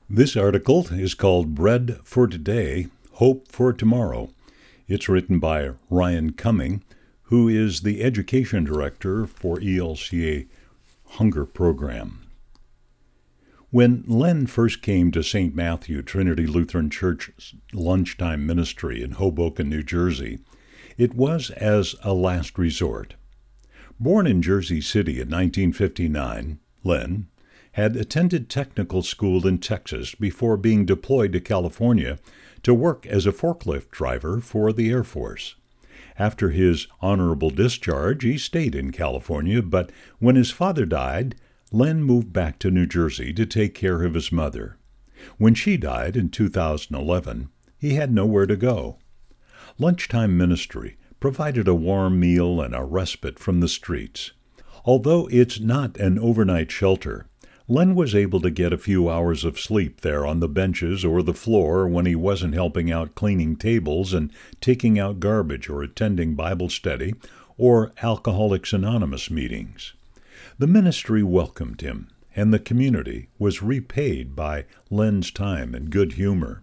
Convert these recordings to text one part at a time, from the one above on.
This article is called Bread for Today, Hope for Tomorrow. It's written by Ryan Cumming, who is the Education Director for ELCA Hunger Program. When Len first came to St. Matthew Trinity Lutheran Church's lunchtime ministry in Hoboken, New Jersey, it was as a last resort. Born in Jersey City in 1959, Len had attended technical school in Texas before being deployed to California to work as a forklift driver for the Air Force. After his honorable discharge, he stayed in California, but when his father died, Len moved back to New Jersey to take care of his mother. When she died in 2011, he had nowhere to go. Lunchtime ministry provided a warm meal and a respite from the streets. Although it's not an overnight shelter, Len was able to get a few hours of sleep there on the benches or the floor when he wasn't helping out cleaning tables and taking out garbage or attending Bible study or Alcoholics Anonymous meetings. The ministry welcomed him, and the community was repaid by Len's time and good humor.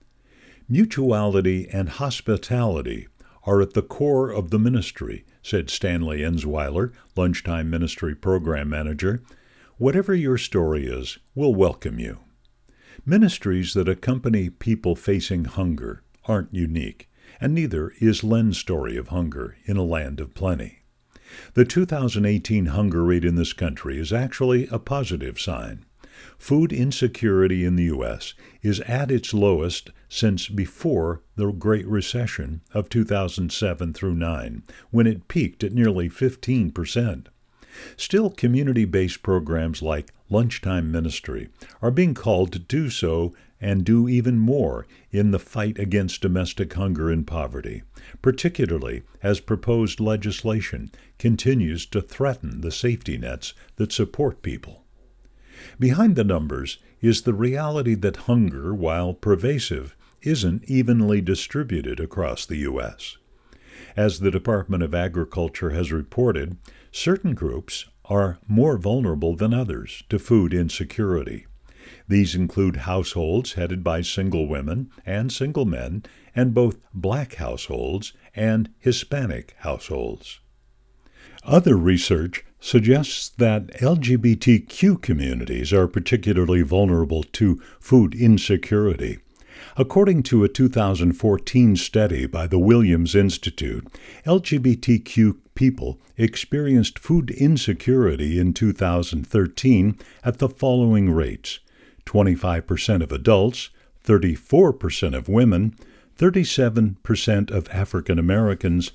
Mutuality and hospitality are at the core of the ministry, said Stanley Ensweiler, Lunchtime Ministry Program Manager. Whatever your story is, we'll welcome you. Ministries that accompany people facing hunger aren't unique, and neither is Len's story of hunger in a land of plenty. The 2018 hunger rate in this country is actually a positive sign. Food insecurity in the U.S. is at its lowest since before the Great Recession of 2007 through 9, when it peaked at nearly 15%. Still, community-based programs like Lunchtime Ministry are being called to do so and do even more in the fight against domestic hunger and poverty, particularly as proposed legislation continues to threaten the safety nets that support people. Behind the numbers is the reality that hunger, while pervasive, isn't evenly distributed across the U.S. As the Department of Agriculture has reported, certain groups are more vulnerable than others to food insecurity. These include households headed by single women and single men, and both Black households and Hispanic households. Other research suggests that LGBTQ communities are particularly vulnerable to food insecurity. According to a 2014 study by the Williams Institute, LGBTQ people experienced food insecurity in 2013 at the following rates: 25% of adults, 34% of women, 37% of African Americans,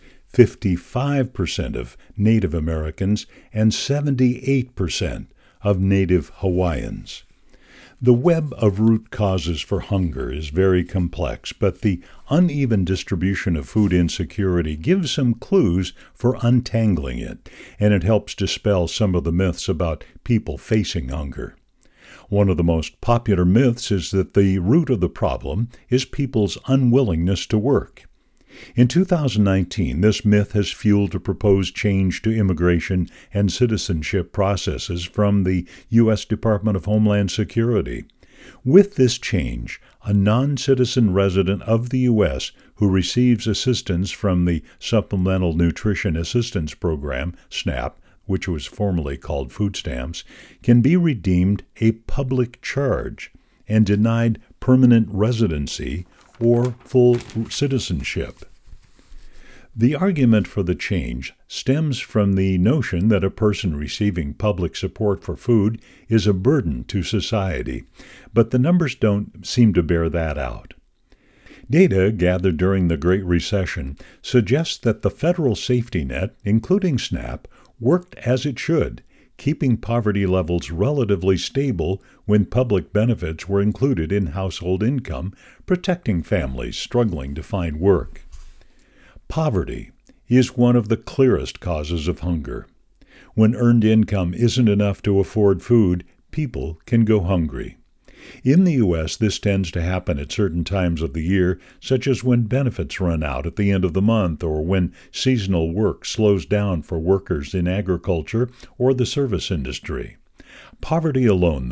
55% of Native Americans, and 78% of Native Hawaiians. The web of root causes for hunger is very complex, but the uneven distribution of food insecurity gives some clues for untangling it, and it helps dispel some of the myths about people facing hunger. One of the most popular myths is that the root of the problem is people's unwillingness to work. In 2019, this myth has fueled a proposed change to immigration and citizenship processes from the U.S. Department of Homeland Security. With this change, a non-citizen resident of the U.S. who receives assistance from the Supplemental Nutrition Assistance Program, SNAP, which was formerly called food stamps, can be redeemed a public charge and denied permanent residency or full citizenship. The argument for the change stems from the notion that a person receiving public support for food is a burden to society, but the numbers don't seem to bear that out. Data gathered during the Great Recession suggests that the federal safety net, including SNAP, worked as it should, keeping poverty levels relatively stable when public benefits were included in household income, protecting families struggling to find work. Poverty is one of the clearest causes of hunger. When earned income isn't enough to afford food, people can go hungry. In the U.S., this tends to happen at certain times of the year, such as when benefits run out at the end of the month or when seasonal work slows down for workers in agriculture or the service industry. Poverty alone, though,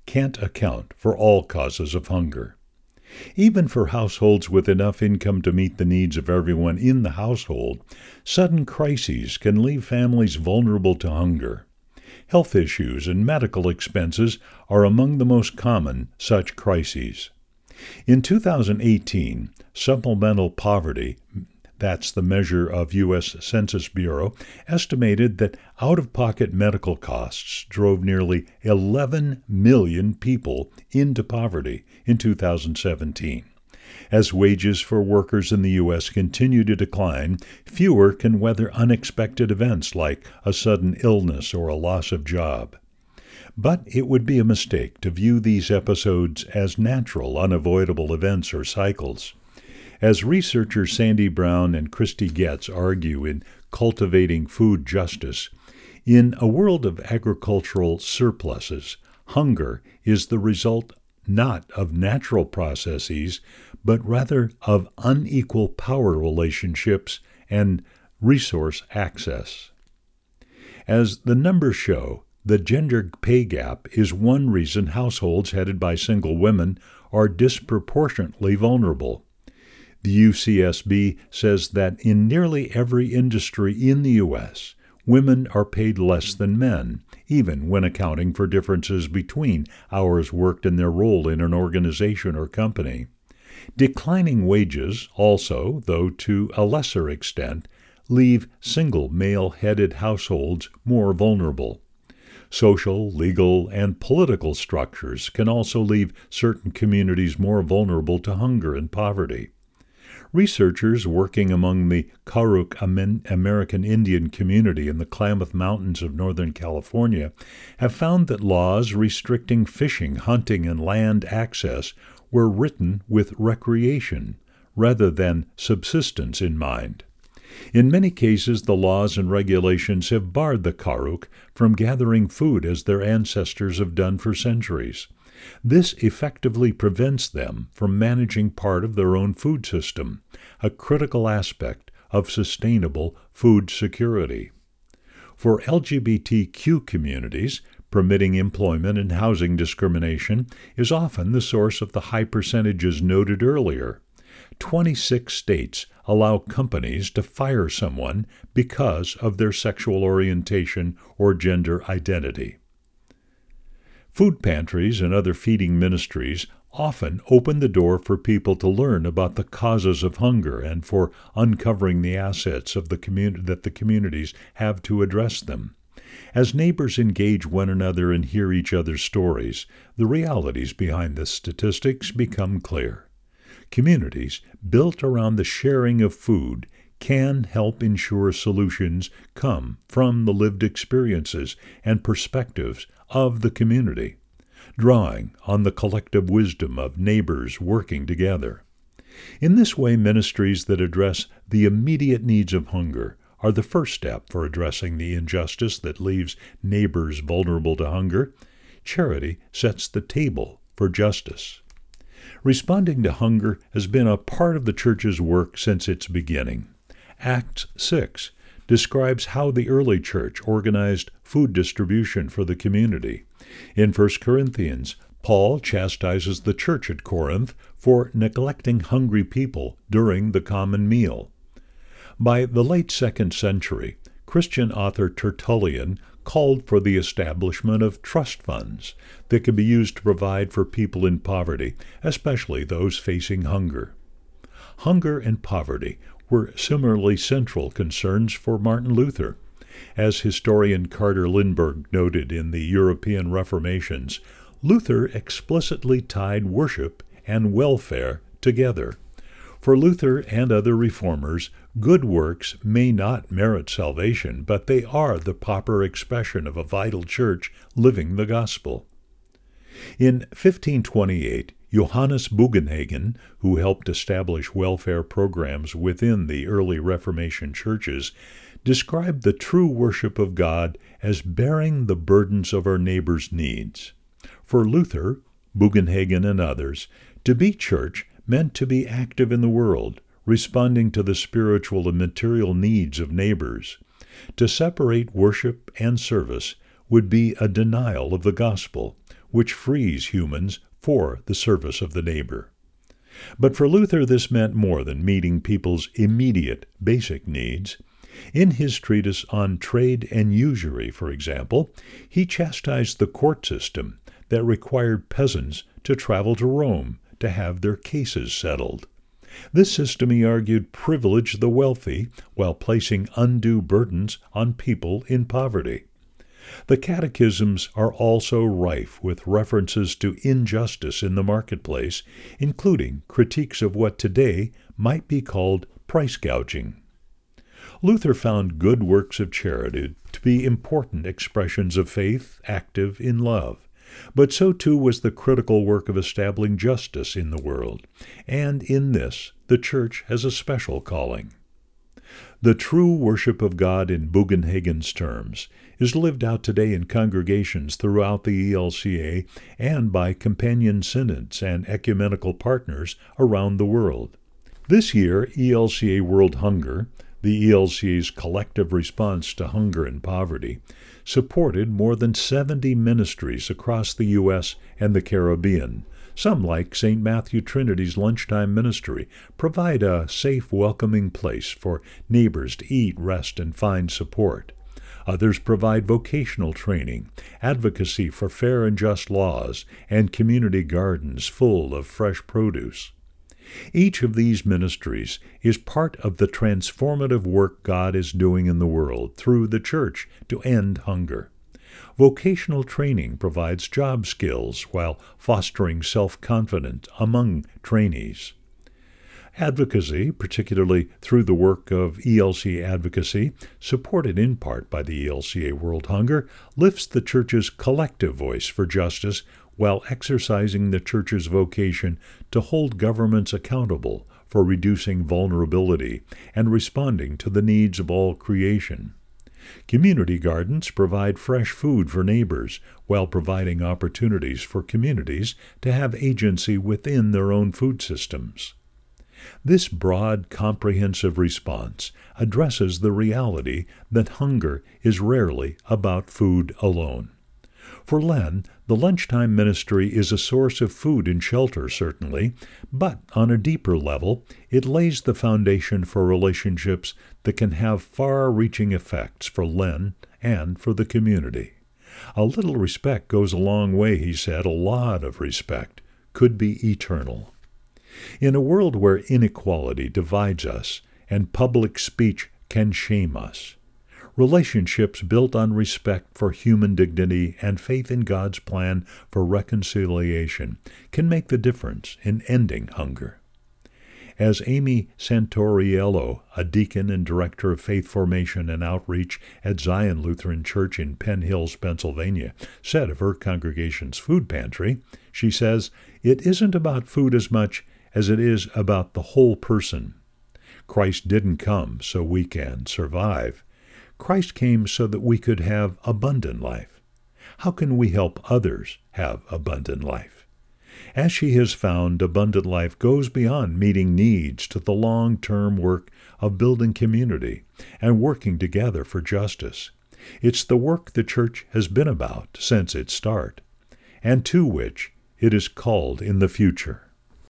can't account for all causes of hunger. Even for households with enough income to meet the needs of everyone in the household, sudden crises can leave families vulnerable to hunger. Health issues and medical expenses are among the most common such crises. In 2018, supplemental poverty, that's the measure of U.S. Census Bureau, estimated that out-of-pocket medical costs drove nearly 11 million people into poverty in 2017. As wages for workers in the U.S. continue to decline, fewer can weather unexpected events like a sudden illness or a loss of job. But it would be a mistake to view these episodes as natural, unavoidable events or cycles. As researchers Sandy Brown and Christy Getz argue in Cultivating Food Justice, in a world of agricultural surpluses, hunger is the result not of natural processes, but rather of unequal power relationships and resource access. As the numbers show, the gender pay gap is one reason households headed by single women are disproportionately vulnerable. The UCSB says that in nearly every industry in the U.S., women are paid less than men, even when accounting for differences between hours worked and their role in an organization or company. Declining wages also, though to a lesser extent, leave single male-headed households more vulnerable. Social, legal, and political structures can also leave certain communities more vulnerable to hunger and poverty. Researchers working among the Karuk American Indian community in the Klamath Mountains of Northern California have found that laws restricting fishing, hunting, and land access were written with recreation rather than subsistence in mind. In many cases, the laws and regulations have barred the Karuk from gathering food as their ancestors have done for centuries. This effectively prevents them from managing part of their own food system, a critical aspect of sustainable food security. For LGBTQ communities, permitting employment and housing discrimination is often the source of the high percentages noted earlier. 26 states allow companies to fire someone because of their sexual orientation or gender identity. Food pantries and other feeding ministries often open the door for people to learn about the causes of hunger and for uncovering the assets of the that the communities have to address them. As neighbors engage one another and hear each other's stories, the realities behind the statistics become clear. Communities built around the sharing of food can help ensure solutions come from the lived experiences and perspectives of the community, drawing on the collective wisdom of neighbors working together. In this way, ministries that address the immediate needs of hunger are the first step for addressing the injustice that leaves neighbors vulnerable to hunger. Charity sets the table for justice. Responding to hunger has been a part of the church's work since its beginning. Acts 6 describes how the early church organized food distribution for the community. In 1 Corinthians, Paul chastises the church at Corinth for neglecting hungry people during the common meal. By the late 2nd century, Christian author Tertullian called for the establishment of trust funds that could be used to provide for people in poverty, especially those facing hunger. Hunger and poverty were similarly central concerns for Martin Luther. As historian Carter Lindbergh noted in the European Reformations, Luther explicitly tied worship and welfare together. For Luther and other reformers, good works may not merit salvation, but they are the proper expression of a vital church living the gospel. In 1528, Johannes Bugenhagen, who helped establish welfare programs within the early Reformation churches, described the true worship of God as bearing the burdens of our neighbor's needs. For Luther, Bugenhagen, and others, to be church meant to be active in the world, responding to the spiritual and material needs of neighbors. To separate worship and service would be a denial of the gospel, which frees humans for the service of the neighbor. But for Luther, this meant more than meeting people's immediate, basic needs. In his treatise on trade and usury, for example, he chastised the court system that required peasants to travel to Rome to have their cases settled. This system, he argued, privileged the wealthy while placing undue burdens on people in poverty. The catechisms are also rife with references to injustice in the marketplace, including critiques of what today might be called price gouging. Luther found good works of charity to be important expressions of faith active in love, but so too was the critical work of establishing justice in the world, and in this the Church has a special calling. The true worship of God in Bugenhagen's terms is lived out today in congregations throughout the ELCA and by companion synods and ecumenical partners around the world. This year, ELCA World Hunger, the ELCA's collective response to hunger and poverty, supported more than 70 ministries across the U.S. and the Caribbean. Some, like St. Matthew Trinity's Lunchtime Ministry, provide a safe, welcoming place for neighbors to eat, rest, and find support. Others provide vocational training, advocacy for fair and just laws, and community gardens full of fresh produce. Each of these ministries is part of the transformative work God is doing in the world through the Church to end hunger. Vocational training provides job skills while fostering self-confidence among trainees. Advocacy, particularly through the work of ELCA Advocacy, supported in part by the ELCA World Hunger, lifts the Church's collective voice for justice while exercising the Church's vocation to hold governments accountable for reducing vulnerability and responding to the needs of all creation. Community gardens provide fresh food for neighbors while providing opportunities for communities to have agency within their own food systems. This broad, comprehensive response addresses the reality that hunger is rarely about food alone. For Len, the Lunchtime Ministry is a source of food and shelter, certainly, but on a deeper level, it lays the foundation for relationships that can have far-reaching effects for Len and for the community. A little respect goes a long way, he said. A lot of respect could be eternal. In a world where inequality divides us and public speech can shame us, relationships built on respect for human dignity and faith in God's plan for reconciliation can make the difference in ending hunger. As Amy Santoriello, a deacon and director of faith formation and outreach at Zion Lutheran Church in Penn Hills, Pennsylvania, said of her congregation's food pantry, she says, "It isn't about food as much as it is about the whole person. Christ didn't come so we can survive. Christ came so that we could have abundant life. How can we help others have abundant life?" As she has found, abundant life goes beyond meeting needs to the long-term work of building community and working together for justice. It's the work the Church has been about since its start, and to which it is called in the future.